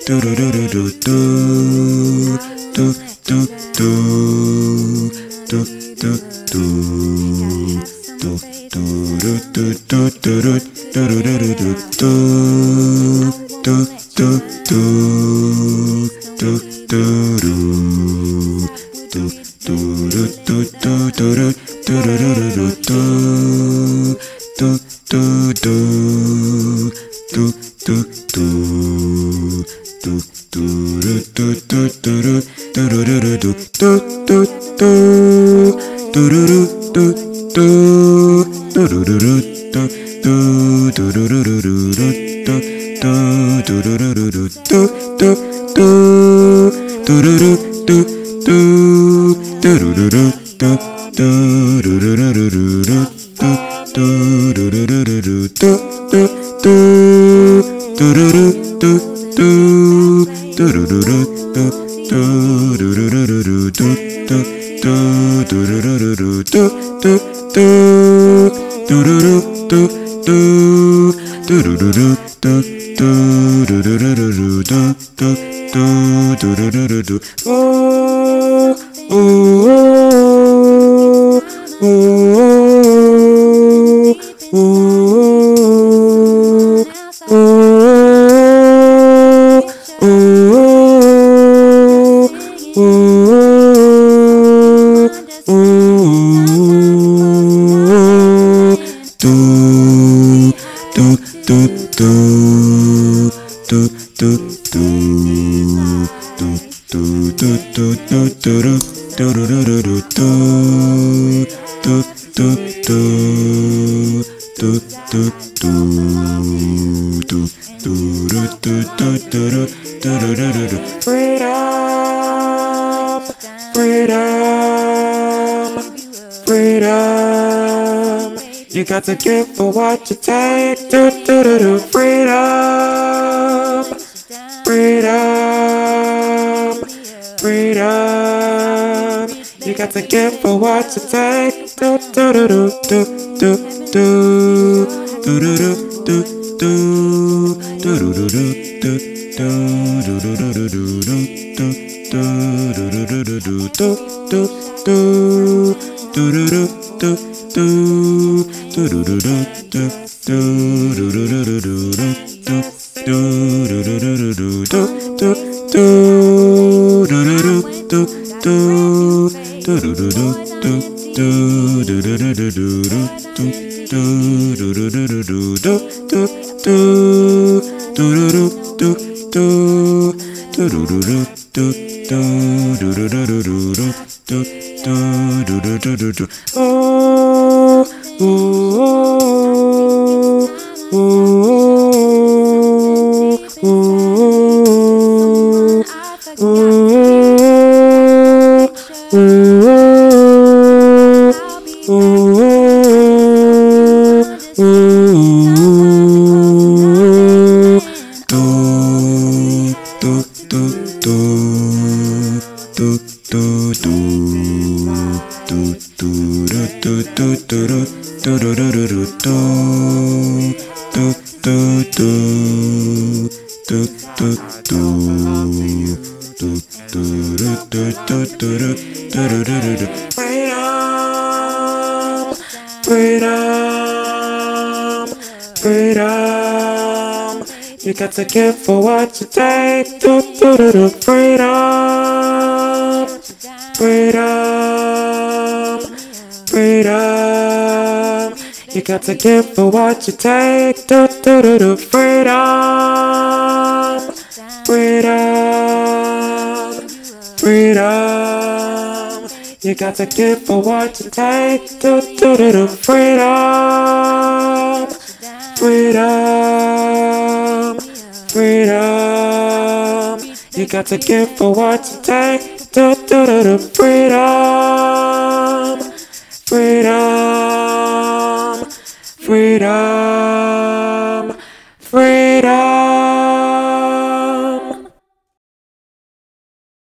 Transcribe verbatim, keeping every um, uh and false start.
You got to give for what you take. Do, do, do, do. Freedom, freedom, freedom. You got to give for what you take. Do, do, do, do, do, do, do, do, do, do, do, do, do, do, do, do, Freedom, freedom. You got to give for what you take. Do, do, do, do. Freedom, freedom, freedom. You got to give for what you take. Do, do, do, do. Freedom, freedom, freedom. You got to give for what you take. Do, do, do, do. Freedom, freedom, freedom. You got to give for what you take. Do, do, do, do. Freedom.